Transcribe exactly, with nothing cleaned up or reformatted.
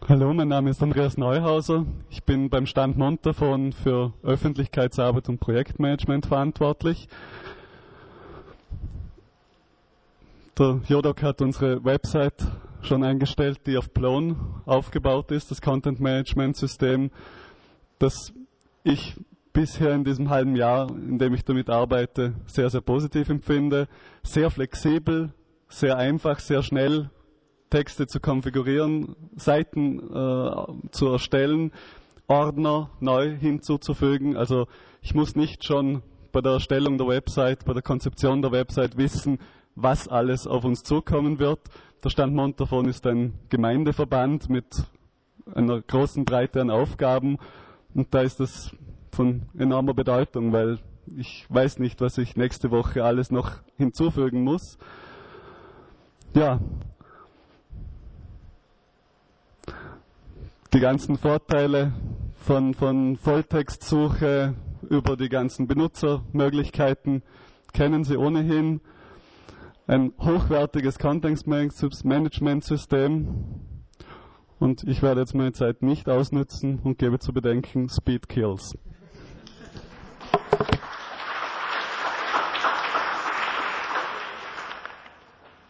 Hallo, mein Name ist Andreas Neuhauser. Ich bin beim Stand Montafon für Öffentlichkeitsarbeit und Projektmanagement verantwortlich. Der Jodok hat unsere Website schon eingestellt, die auf Plone aufgebaut ist, das Content Management System, das ich bisher in diesem halben Jahr, in dem ich damit arbeite, sehr, sehr positiv empfinde. Sehr flexibel, sehr einfach, sehr schnell Texte zu konfigurieren, Seiten äh, zu erstellen, Ordner neu hinzuzufügen. Also ich muss nicht schon bei der Erstellung der Website, bei der Konzeption der Website wissen, was alles auf uns zukommen wird. Der Stand Montafon ist ein Gemeindeverband mit einer großen Breite an Aufgaben und da ist das von enormer Bedeutung, weil ich weiß nicht, was ich nächste Woche alles noch hinzufügen muss. Ja, die ganzen Vorteile von, von Volltextsuche über die ganzen Benutzermöglichkeiten kennen Sie ohnehin. Ein hochwertiges Content-Management-System. Und ich werde jetzt meine Zeit nicht ausnutzen und gebe zu bedenken, Speed kills.